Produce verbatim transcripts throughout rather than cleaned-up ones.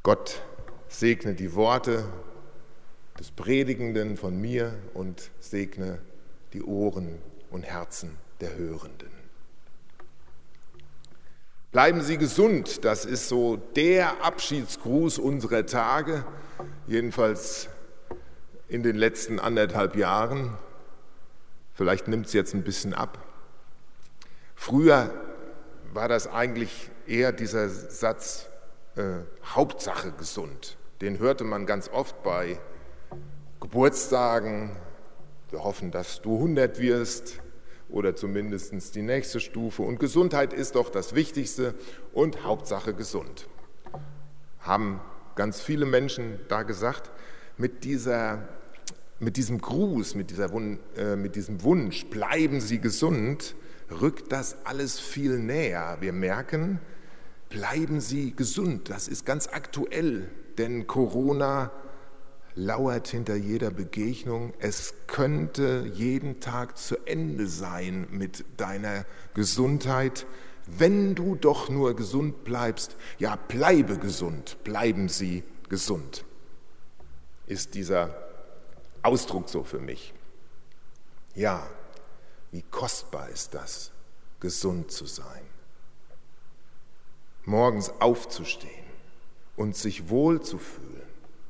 Gott segne die Worte des Predigenden von mir und segne die Ohren und Herzen der Hörenden. Bleiben Sie gesund, das ist so der Abschiedsgruß unserer Tage, jedenfalls in den letzten anderthalb Jahren. Vielleicht nimmt es jetzt ein bisschen ab. Früher war das eigentlich eher dieser Satz, äh, Hauptsache gesund. Den hörte man ganz oft bei Geburtstagen. Wir hoffen, dass du hundert wirst oder zumindest die nächste Stufe. Und Gesundheit ist doch das Wichtigste und Hauptsache gesund. Haben ganz viele Menschen da gesagt, mit, dieser, mit diesem Gruß, mit, dieser, äh, mit diesem Wunsch, bleiben Sie gesund, rückt das alles viel näher. Wir merken, bleiben Sie gesund, das ist ganz aktuell, denn Corona lauert hinter jeder Begegnung. Es könnte jeden Tag zu Ende sein mit deiner Gesundheit, wenn du doch nur gesund bleibst. Ja, bleibe gesund, bleiben Sie gesund, ist dieser Ausdruck so für mich. Ja, wie kostbar ist das, gesund zu sein. Morgens aufzustehen und sich wohl zu fühlen,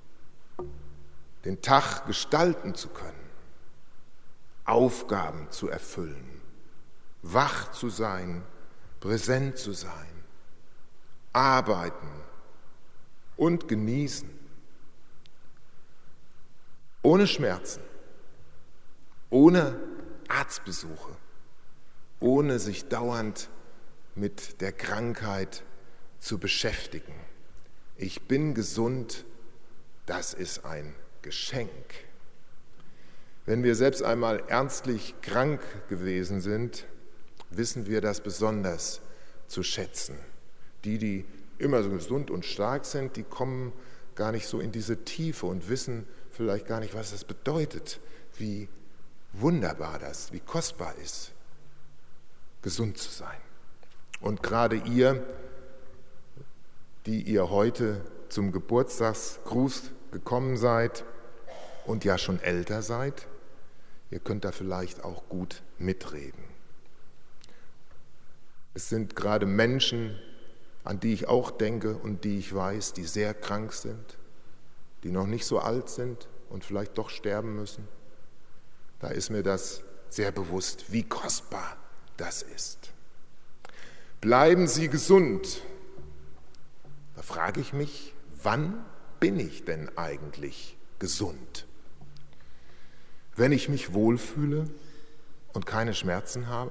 den Tag gestalten zu können, Aufgaben zu erfüllen, wach zu sein, präsent zu sein, arbeiten und genießen, ohne Schmerzen, ohne Arztbesuche, ohne sich dauernd mit der Krankheit zu beschäftigen. Ich bin gesund, das ist ein Geschenk. Wenn wir selbst einmal ernstlich krank gewesen sind, wissen wir das besonders zu schätzen. Die, die immer so gesund und stark sind, die kommen gar nicht so in diese Tiefe und wissen vielleicht gar nicht, was das bedeutet, wie wunderbar das, wie kostbar ist, gesund zu sein. Und gerade ihr, die ihr heute zum Geburtstagsgruß gekommen seid und ja schon älter seid, ihr könnt da vielleicht auch gut mitreden. Es sind gerade Menschen, an die ich auch denke und die ich weiß, die sehr krank sind, die noch nicht so alt sind und vielleicht doch sterben müssen. Da ist mir das sehr bewusst, wie kostbar das ist. Bleiben Sie gesund. Da frage ich mich, wann bin ich denn eigentlich gesund? Wenn ich mich wohlfühle und keine Schmerzen habe?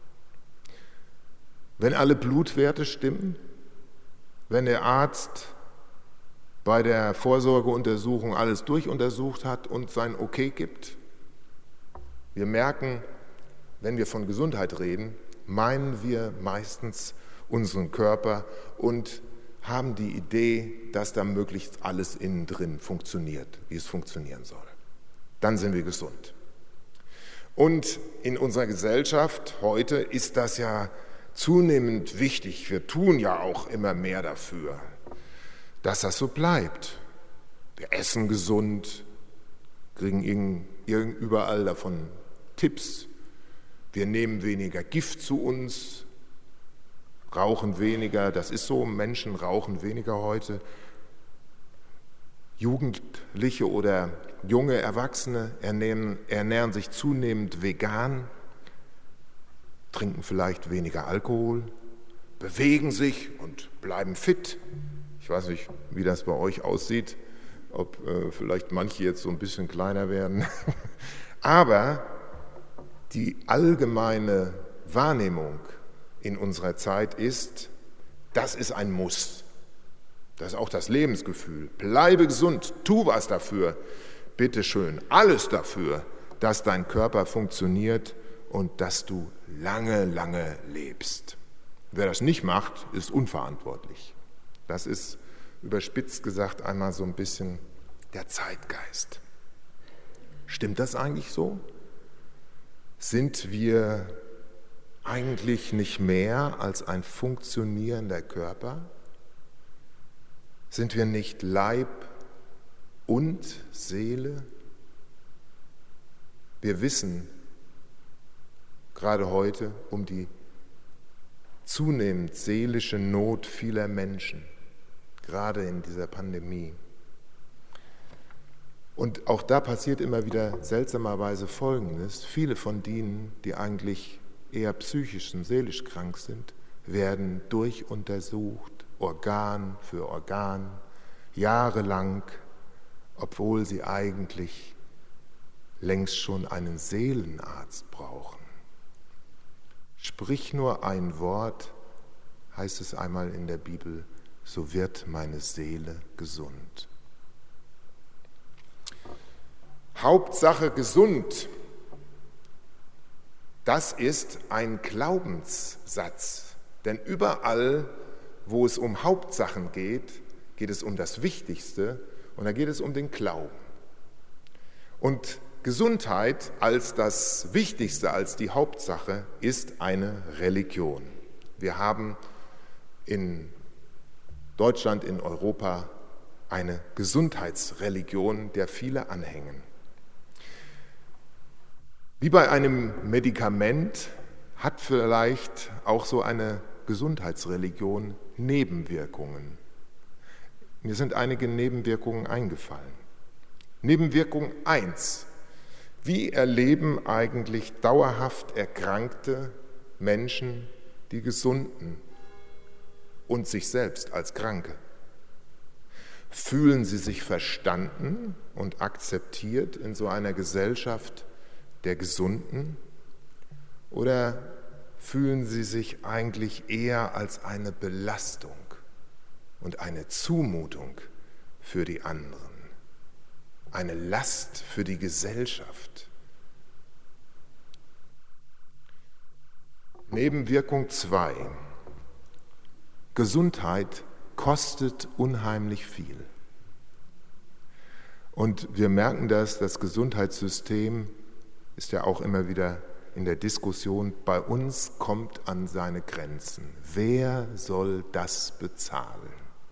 Wenn alle Blutwerte stimmen? Wenn der Arzt bei der Vorsorgeuntersuchung alles durchuntersucht hat und sein Okay gibt? Wir merken, wenn wir von Gesundheit reden, meinen wir meistens unseren Körper und haben die Idee, dass da möglichst alles innen drin funktioniert, wie es funktionieren soll. Dann sind wir gesund. Und in unserer Gesellschaft heute ist das ja zunehmend wichtig. Wir tun ja auch immer mehr dafür, dass das so bleibt. Wir essen gesund, kriegen überall davon Tipps. Wir nehmen weniger Gift zu uns, rauchen weniger, das ist so, Menschen rauchen weniger heute. Jugendliche oder junge Erwachsene ernähren, ernähren sich zunehmend vegan, trinken vielleicht weniger Alkohol, bewegen sich und bleiben fit. Ich weiß nicht, wie das bei euch aussieht, ob äh, vielleicht manche jetzt so ein bisschen kleiner werden. Aber die allgemeine Wahrnehmung in unserer Zeit ist, das ist ein Muss. Das ist auch das Lebensgefühl. Bleibe gesund, tu was dafür. Bitte schön, alles dafür, dass dein Körper funktioniert und dass du lange, lange lebst. Wer das nicht macht, ist unverantwortlich. Das ist überspitzt gesagt einmal so ein bisschen der Zeitgeist. Stimmt das eigentlich so? Sind wir eigentlich nicht mehr als ein funktionierender Körper? Sind wir nicht Leib und Seele? Wir wissen gerade heute um die zunehmend seelische Not vieler Menschen, gerade in dieser Pandemie. Und auch da passiert immer wieder seltsamerweise Folgendes. Viele von denen, die eigentlich eher psychisch und seelisch krank sind, werden durchuntersucht, Organ für Organ, jahrelang, obwohl sie eigentlich längst schon einen Seelenarzt brauchen. Sprich nur ein Wort, heißt es einmal in der Bibel, so wird meine Seele gesund. Hauptsache gesund, das ist ein Glaubenssatz. Denn überall, wo es um Hauptsachen geht, geht es um das Wichtigste und da geht es um den Glauben. Und Gesundheit als das Wichtigste, als die Hauptsache, ist eine Religion. Wir haben in Deutschland, in Europa eine Gesundheitsreligion, der viele anhängen. Wie bei einem Medikament hat vielleicht auch so eine Gesundheitsreligion Nebenwirkungen. Mir sind einige Nebenwirkungen eingefallen. Nebenwirkung eins. Wie erleben eigentlich dauerhaft erkrankte Menschen die Gesunden und sich selbst als Kranke? Fühlen sie sich verstanden und akzeptiert in so einer Gesellschaft der Gesunden? Oder fühlen sie sich eigentlich eher als eine Belastung und eine Zumutung für die anderen, eine Last für die Gesellschaft? Nebenwirkung zwei. Gesundheit kostet unheimlich viel. Und wir merken das, das Gesundheitssystem ist ja auch immer wieder in der Diskussion, bei uns kommt an seine Grenzen. Wer soll das bezahlen?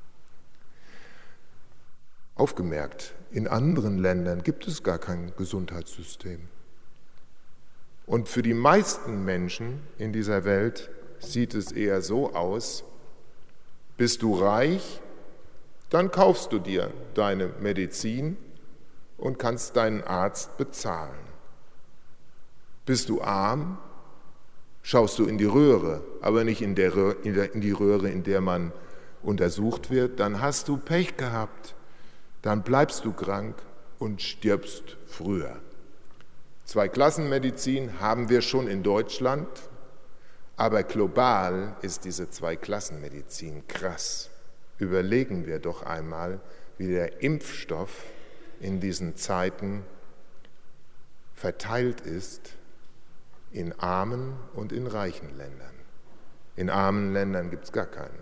Aufgemerkt, in anderen Ländern gibt es gar kein Gesundheitssystem. Und für die meisten Menschen in dieser Welt sieht es eher so aus, bist du reich, dann kaufst du dir deine Medizin und kannst deinen Arzt bezahlen. Bist du arm, schaust du in die Röhre, aber nicht in, der Röhre, in, der, in die Röhre, in der man untersucht wird, dann hast du Pech gehabt, dann bleibst du krank und stirbst früher. Zweiklassenmedizin haben wir schon in Deutschland, aber global ist diese Zweiklassenmedizin krass. Überlegen wir doch einmal, wie der Impfstoff in diesen Zeiten verteilt ist in armen und in reichen Ländern. In armen Ländern gibt es gar keinen.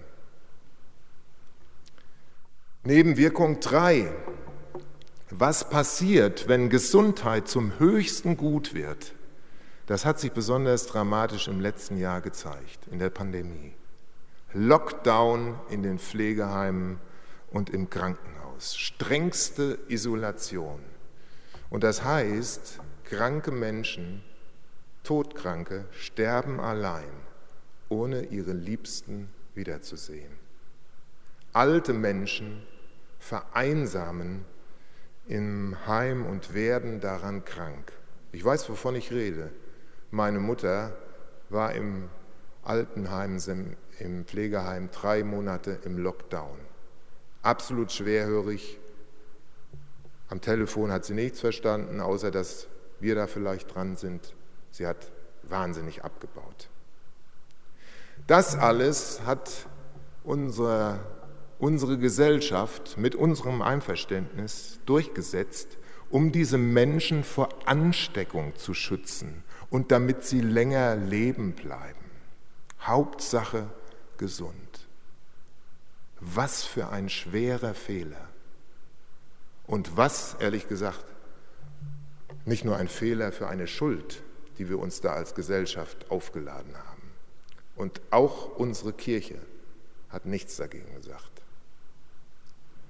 Nebenwirkung drei. Was passiert, wenn Gesundheit zum höchsten Gut wird? Das hat sich besonders dramatisch im letzten Jahr gezeigt, in der Pandemie. Lockdown in den Pflegeheimen und im Krankenhaus. Strengste Isolation. Und das heißt, kranke Menschen, Todkranke sterben allein, ohne ihre Liebsten wiederzusehen. Alte Menschen vereinsamen im Heim und werden daran krank. Ich weiß, wovon ich rede. Meine Mutter war im Altenheim, im Pflegeheim drei Monate im Lockdown. Absolut schwerhörig. Am Telefon hat sie nichts verstanden, außer dass wir da vielleicht dran sind. Sie hat wahnsinnig abgebaut. Das alles hat unsere, unsere Gesellschaft mit unserem Einverständnis durchgesetzt, um diese Menschen vor Ansteckung zu schützen und damit sie länger leben bleiben. Hauptsache gesund. Was für ein schwerer Fehler. Und was, ehrlich gesagt, nicht nur ein Fehler für eine Schuld, die wir uns da als Gesellschaft aufgeladen haben. Und auch unsere Kirche hat nichts dagegen gesagt.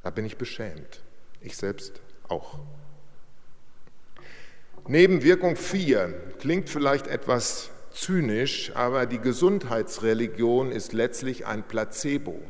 Da bin ich beschämt. Ich selbst auch. Nebenwirkung vier klingt vielleicht etwas zynisch, aber die Gesundheitsreligion ist letztlich ein Placebo.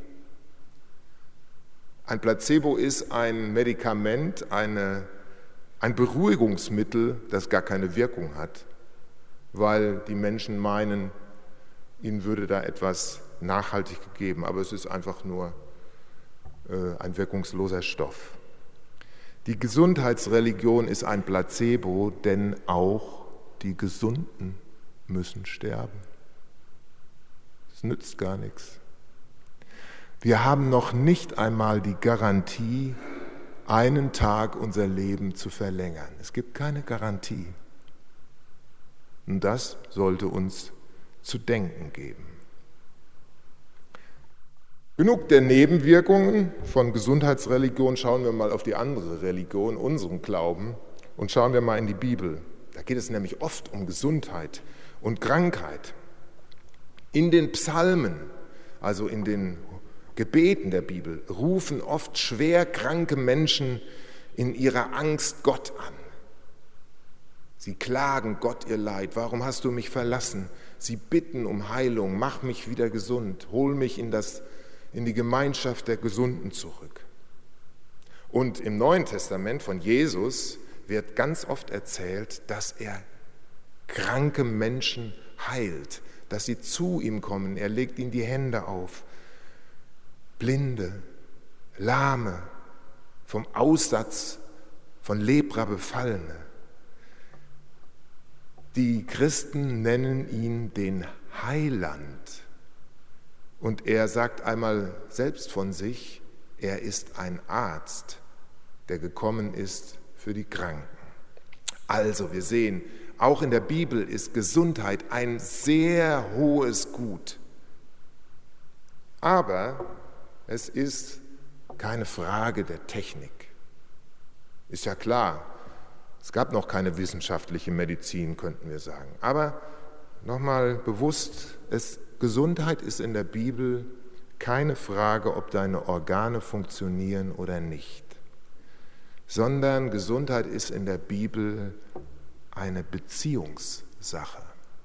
Ein Placebo ist ein Medikament, eine, ein Beruhigungsmittel, das gar keine Wirkung hat, weil die Menschen meinen, ihnen würde da etwas nachhaltig gegeben, aber es ist einfach nur äh, ein wirkungsloser Stoff. Die Gesundheitsreligion ist ein Placebo, denn auch die Gesunden müssen sterben. Es nützt gar nichts. Wir haben noch nicht einmal die Garantie, einen Tag unser Leben zu verlängern. Es gibt keine Garantie. Und das sollte uns zu denken geben. Genug der Nebenwirkungen von Gesundheitsreligion, schauen wir mal auf die andere Religion, unseren Glauben, und schauen wir mal in die Bibel. Da geht es nämlich oft um Gesundheit und Krankheit. In den Psalmen, also in den Gebeten der Bibel, rufen oft schwer kranke Menschen in ihrer Angst Gott an. Sie klagen Gott ihr Leid. Warum hast du mich verlassen? Sie bitten um Heilung. Mach mich wieder gesund. Hol mich in, das, in die Gemeinschaft der Gesunden zurück. Und im Neuen Testament von Jesus wird ganz oft erzählt, dass er kranke Menschen heilt, dass sie zu ihm kommen. Er legt ihnen die Hände auf. Blinde, Lahme, vom Aussatz von Lepra Befallene. Die Christen nennen ihn den Heiland. Und er sagt einmal selbst von sich, er ist ein Arzt, der gekommen ist für die Kranken. Also wir sehen, auch in der Bibel ist Gesundheit ein sehr hohes Gut. Aber es ist keine Frage der Technik. Ist ja klar, es gab noch keine wissenschaftliche Medizin, könnten wir sagen. Aber nochmal bewusst, es, Gesundheit ist in der Bibel keine Frage, ob deine Organe funktionieren oder nicht, sondern Gesundheit ist in der Bibel eine Beziehungssache.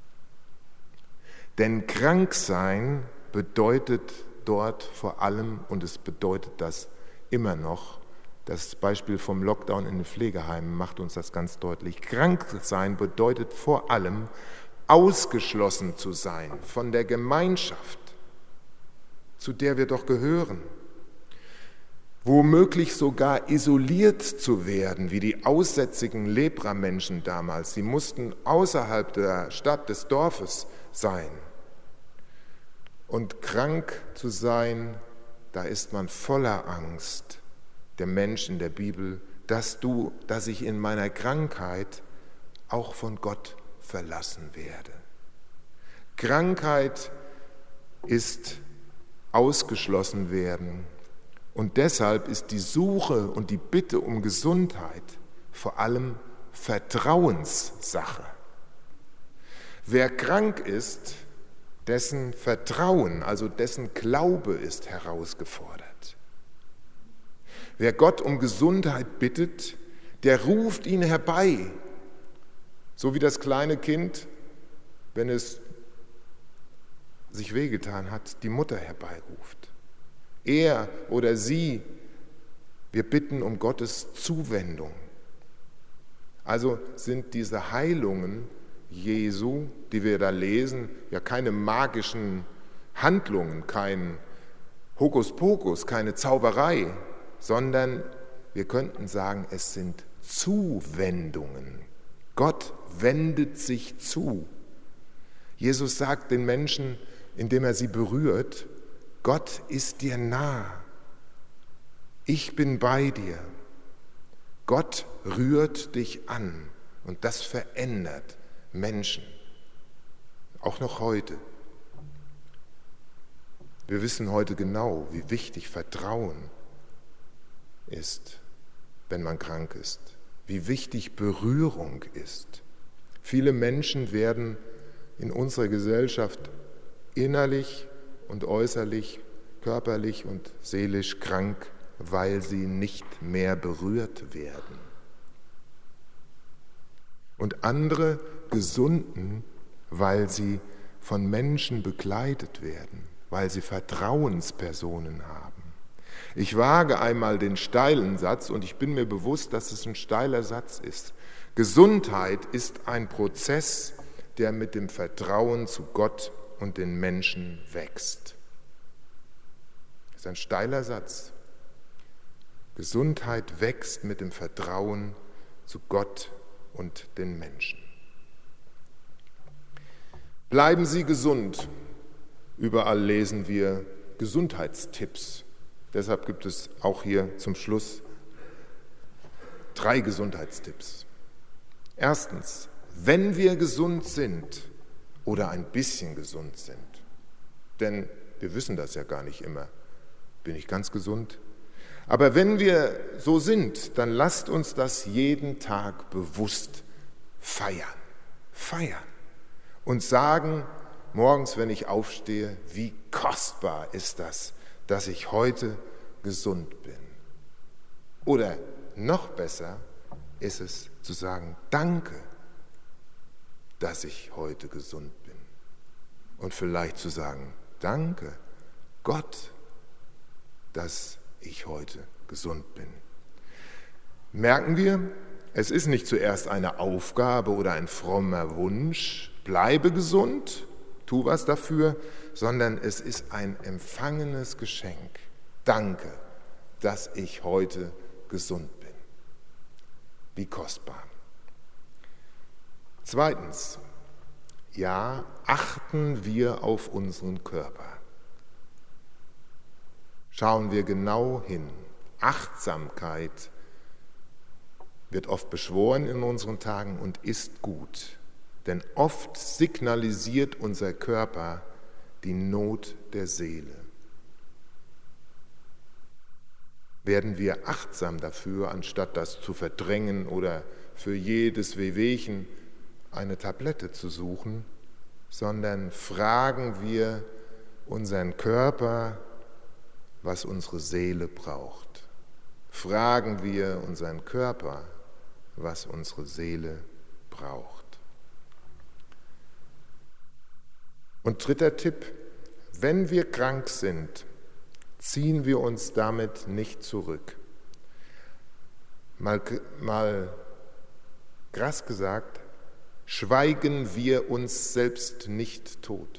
Denn Kranksein bedeutet dort vor allem, und es bedeutet das immer noch, das Beispiel vom Lockdown in den Pflegeheimen macht uns das ganz deutlich. Krank sein bedeutet vor allem, ausgeschlossen zu sein von der Gemeinschaft, zu der wir doch gehören. Womöglich sogar isoliert zu werden, wie die aussätzigen Lepramenschen damals. Sie mussten außerhalb der Stadt, des Dorfes sein. Und krank zu sein, da ist man voller Angst, der Mensch in der Bibel, dass du, dass ich in meiner Krankheit auch von Gott verlassen werde. Krankheit ist ausgeschlossen werden und deshalb ist die Suche und die Bitte um Gesundheit vor allem Vertrauenssache. Wer krank ist, dessen Vertrauen, also dessen Glaube ist herausgefordert. Wer Gott um Gesundheit bittet, der ruft ihn herbei, so wie das kleine Kind, wenn es sich wehgetan hat, die Mutter herbeiruft. Er oder sie, wir bitten um Gottes Zuwendung. Also sind diese Heilungen Jesu, die wir da lesen, ja keine magischen Handlungen, kein Hokuspokus, keine Zauberei, sondern wir könnten sagen, es sind Zuwendungen. Gott wendet sich zu. Jesus sagt den Menschen, indem er sie berührt, Gott ist dir nah. Ich bin bei dir. Gott rührt dich an und das verändert Menschen, auch noch heute. Wir wissen heute genau, wie wichtig Vertrauen ist, wenn man krank ist, wie wichtig Berührung ist. Viele Menschen werden in unserer Gesellschaft innerlich und äußerlich, körperlich und seelisch krank weil sie nicht mehr berührt werden. Und andere gesunden, weil sie von Menschen begleitet werden, weil sie Vertrauenspersonen haben. Ich wage einmal den steilen Satz, und ich bin mir bewusst, dass es ein steiler Satz ist. Gesundheit ist ein Prozess, der mit dem Vertrauen zu Gott und den Menschen wächst. Das ist ein steiler Satz. Gesundheit wächst mit dem Vertrauen zu Gott und den Menschen. Bleiben Sie gesund. Überall lesen wir Gesundheitstipps. Deshalb gibt es auch hier zum Schluss drei Gesundheitstipps. Erstens, wenn wir gesund sind oder ein bisschen gesund sind, denn wir wissen das ja gar nicht immer, bin ich ganz gesund? Aber wenn wir so sind, dann lasst uns das jeden Tag bewusst feiern, feiern und sagen, morgens, wenn ich aufstehe, wie kostbar ist das, dass ich heute gesund bin. Oder noch besser ist es zu sagen, danke, dass ich heute gesund bin. Und vielleicht zu sagen, danke Gott, dass ich heute gesund bin. Merken wir, es ist nicht zuerst eine Aufgabe oder ein frommer Wunsch, bleibe gesund, tu was dafür, sondern es ist ein empfangenes Geschenk. Danke, dass ich heute gesund bin. Wie kostbar. Zweitens, ja, achten wir auf unseren Körper. Schauen wir genau hin. Achtsamkeit wird oft beschworen in unseren Tagen und ist gut. Denn oft signalisiert unser Körper die Not der Seele. Werden wir achtsam dafür, anstatt das zu verdrängen oder für jedes Wehwehchen eine Tablette zu suchen, sondern fragen wir unseren Körper, was unsere Seele braucht. Fragen wir unseren Körper, was unsere Seele braucht. Und dritter Tipp, wenn wir krank sind, ziehen wir uns damit nicht zurück. Mal, mal krass gesagt, schweigen wir uns selbst nicht tot.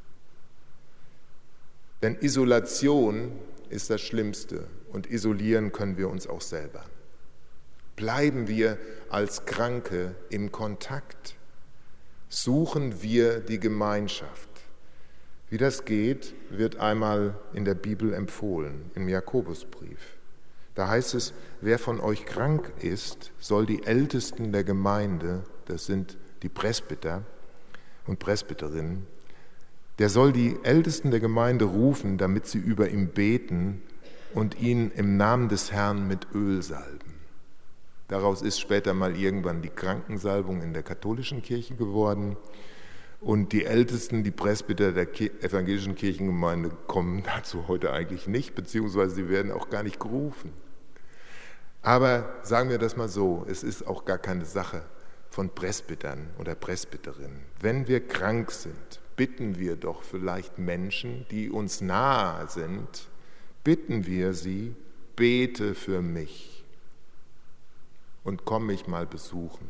Denn Isolation ist das Schlimmste und isolieren können wir uns auch selber. Bleiben wir als Kranke im Kontakt, suchen wir die Gemeinschaft. Wie das geht, wird einmal in der Bibel empfohlen, im Jakobusbrief. Da heißt es, wer von euch krank ist, soll die Ältesten der Gemeinde, das sind die Presbyter und Presbyterinnen, der soll die Ältesten der Gemeinde rufen, damit sie über ihn beten und ihn im Namen des Herrn mit Öl salben. Daraus ist später mal irgendwann die Krankensalbung in der katholischen Kirche geworden. Und die Ältesten, die Presbyter der evangelischen Kirchengemeinde kommen dazu heute eigentlich nicht, beziehungsweise sie werden auch gar nicht gerufen. Aber sagen wir das mal so, es ist auch gar keine Sache von Presbytern oder Presbyterinnen. Wenn wir krank sind, bitten wir doch vielleicht Menschen, die uns nahe sind, bitten wir sie, bete für mich und komm mich mal besuchen.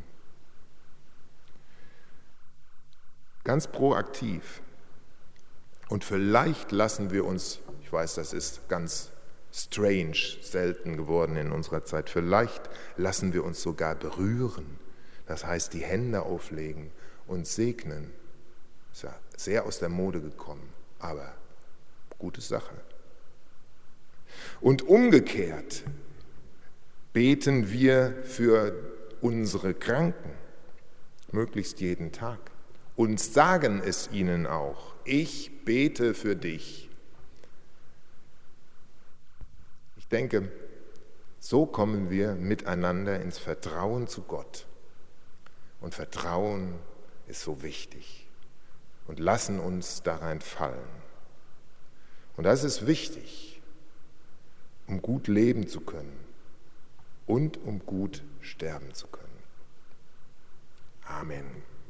Ganz proaktiv. Und vielleicht lassen wir uns, ich weiß, das ist ganz strange, selten geworden in unserer Zeit, vielleicht lassen wir uns sogar berühren. Das heißt, die Hände auflegen und segnen. Ist ja sehr aus der Mode gekommen, aber gute Sache. Und umgekehrt beten wir für unsere Kranken, möglichst jeden Tag. Und sagen es ihnen auch, ich bete für dich. Ich denke, so kommen wir miteinander ins Vertrauen zu Gott. Und Vertrauen ist so wichtig. Und lassen uns darein fallen. Und das ist wichtig, um gut leben zu können und um gut sterben zu können. Amen.